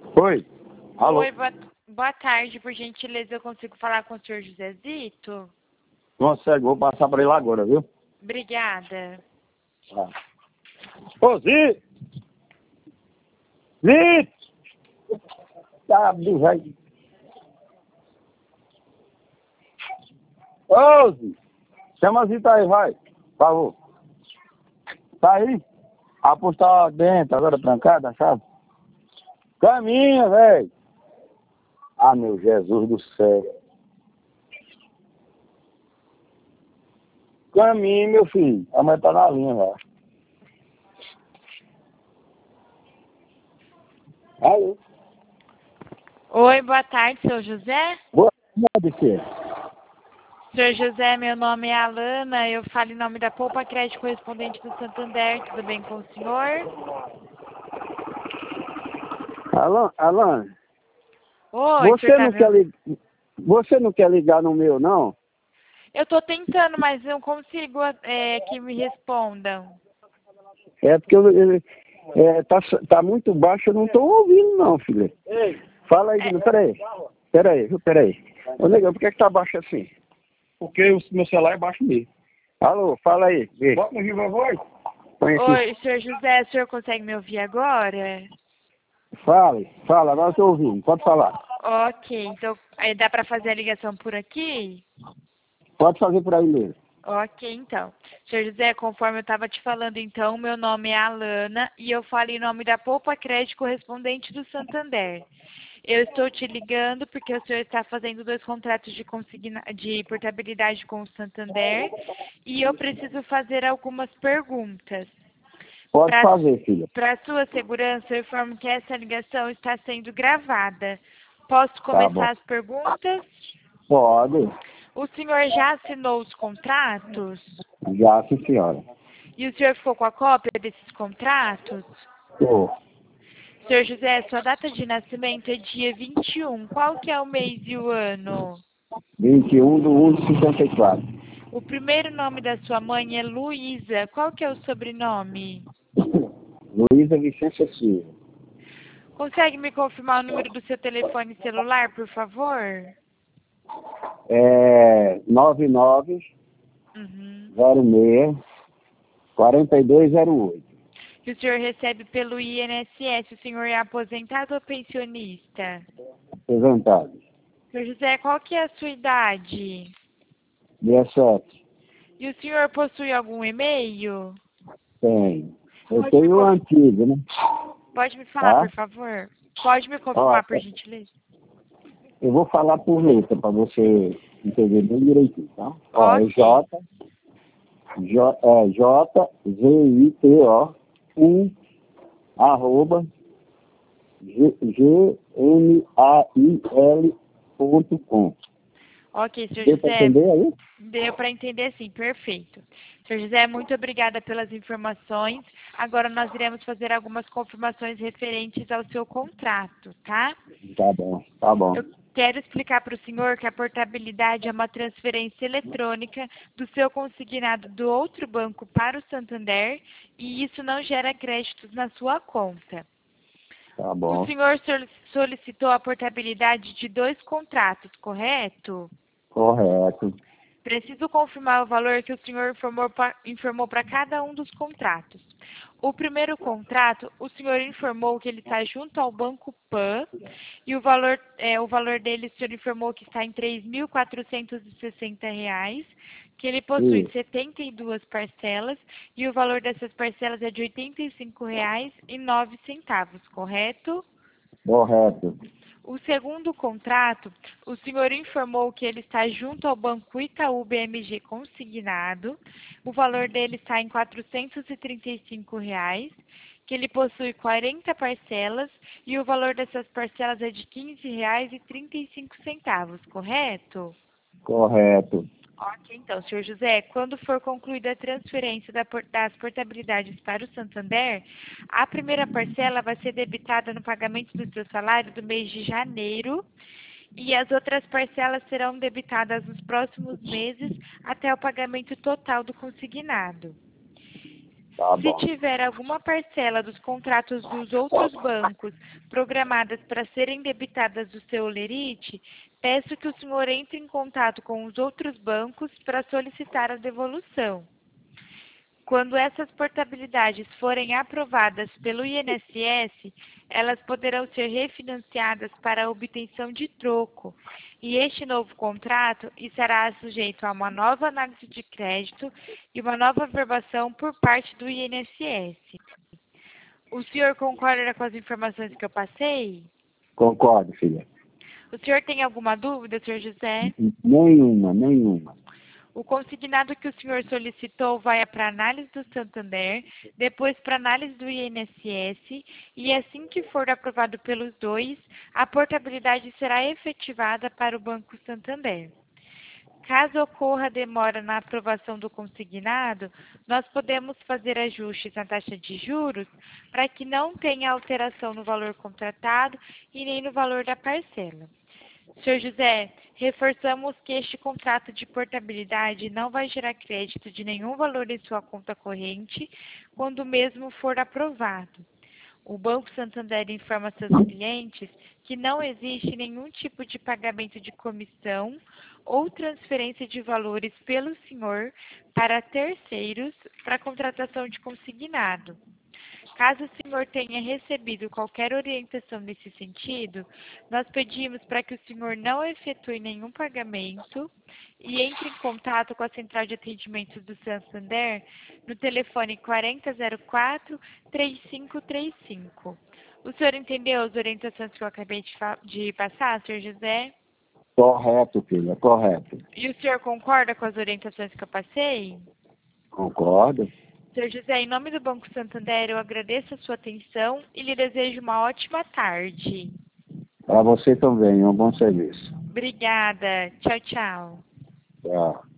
Oi. Alô? Oi, boa tarde, por gentileza, eu consigo falar com o senhor Josezito? Consegue, vou passar para ele agora, viu? Obrigada. Tá. Ô, Zito! Zito! Tá, velho. Ô, Zito! Chama Zito aí, vai. Por favor. Tá aí? A porta tá dentro, agora trancada, sabe? Caminha, velho. Ah, meu Jesus do céu. Caminha, meu filho. A mãe tá na linha, velho. Alô? Oi, boa tarde, senhor José? Boa tarde, filho. Senhor José, meu nome é Alana, eu falo em nome da Poupa Crédito Correspondente do Santander, tudo bem com o senhor? Alan, Oi, senhor tá você não quer ligar no meu, não? Eu tô tentando, mas não consigo que me respondam. É porque tá muito baixo, eu não tô ouvindo, não, filho. Fala aí, peraí. Ô, negão, por que tá baixo assim? Porque o meu celular é baixo mesmo. Alô, fala aí. Bota no vivo a voz. Põe aqui. Oi, senhor José, o senhor consegue me ouvir agora? Fala, agora eu tô ouvindo, pode falar. Ok, então dá para fazer a ligação por aqui? Pode fazer por aí mesmo. Ok, então. Senhor José, conforme eu estava te falando, então, meu nome é Alana e eu falo em nome da Poupa Crédito Correspondente do Santander. Eu estou te ligando porque o senhor está fazendo 2 contratos de portabilidade com o Santander e eu preciso fazer algumas perguntas. Pode fazer, filha. Para sua segurança, eu informo que essa ligação está sendo gravada. Posso Tá bom. começar as perguntas? Pode. O senhor já assinou os contratos? Já, sim, senhora. E o senhor ficou com a cópia desses contratos? Tô. Senhor José, sua data de nascimento é dia 21. Qual que é o mês e o ano? 21/1/54. O primeiro nome da sua mãe é Luísa. Qual que é o sobrenome? Luísa Vicência Silva. Consegue me confirmar o número do seu telefone celular, por favor? 9906 Uhum. 4208. Que o senhor recebe pelo INSS. O senhor é aposentado ou pensionista? Apresentado. Senhor José, qual que é a sua idade? 17. E o senhor possui algum e-mail? Tem. Eu Pode me, tenho o antigo, né? pode me falar, Tá? por favor? Pode me Ó, confirmar, por gentileza? eu vou falar por letra para você entender bem direitinho, tá? Ó, é Ok. JZITO1 arroba gmail.com. Ok, senhor Deu para José. entender aí? Deu para entender sim, perfeito. Senhor José, muito obrigada pelas informações. Agora nós iremos fazer algumas confirmações referentes ao seu contrato, tá? Tá bom, tá bom. Eu quero explicar para o senhor que a portabilidade é uma transferência eletrônica do seu consignado do outro banco para o Santander e isso não gera créditos na sua conta. Tá O bom. senhor solicitou a portabilidade de 2 contratos, correto? Correto. Preciso confirmar o valor que o senhor informou para cada um dos contratos. O primeiro contrato, o senhor informou que ele está junto ao Banco Pan e o valor dele, o senhor informou que está em R$ 3.460, que ele possui Isso. 72 parcelas e o valor dessas parcelas é de R$ 85,09, correto? Correto. O segundo contrato, o senhor informou que ele está junto ao Banco Itaú BMG consignado. O valor dele está em R$ 435, que ele possui 40 parcelas e o valor dessas parcelas é de R$ 15,35, correto? Correto. Ok, então, senhor José, quando for concluída a transferência das portabilidades para o Santander, a primeira parcela vai ser debitada no pagamento do seu salário do mês de janeiro e as outras parcelas serão debitadas nos próximos meses até o pagamento total do consignado. Tá Se bom. tiver alguma parcela dos contratos dos outros bancos programadas para serem debitadas do seu Olerite, peço que o senhor entre em contato com os outros bancos para solicitar a devolução. Quando essas portabilidades forem aprovadas pelo INSS, elas poderão ser refinanciadas para a obtenção de troco, e este novo contrato estará sujeito a uma nova análise de crédito e uma nova aprovação por parte do INSS. O senhor concorda com as informações que eu passei? Concordo, filha. O senhor tem alguma dúvida, senhor José? Nenhuma. O consignado que o senhor solicitou vai para análise do Santander, depois para análise do INSS, e assim que for aprovado pelos dois, a portabilidade será efetivada para o Banco Santander. Caso ocorra demora na aprovação do consignado, nós podemos fazer ajustes na taxa de juros para que não tenha alteração no valor contratado e nem no valor da parcela. Senhor José, reforçamos que este contrato de portabilidade não vai gerar crédito de nenhum valor em sua conta corrente quando o mesmo for aprovado. O Banco Santander informa seus clientes que não existe nenhum tipo de pagamento de comissão ou transferência de valores pelo senhor para terceiros para contratação de consignado. Caso o senhor tenha recebido qualquer orientação nesse sentido, nós pedimos para que o senhor não efetue nenhum pagamento e entre em contato com a Central de Atendimento do Santander no telefone 4004-3535. O senhor entendeu as orientações que eu acabei de passar, senhor José? Correto, filha, correto. E o senhor concorda com as orientações que eu passei? Concordo. Senhor José, em nome do Banco Santander, eu agradeço a sua atenção e lhe desejo uma ótima tarde. Para você também, um bom serviço. Obrigada. Tchau, tchau. Tchau.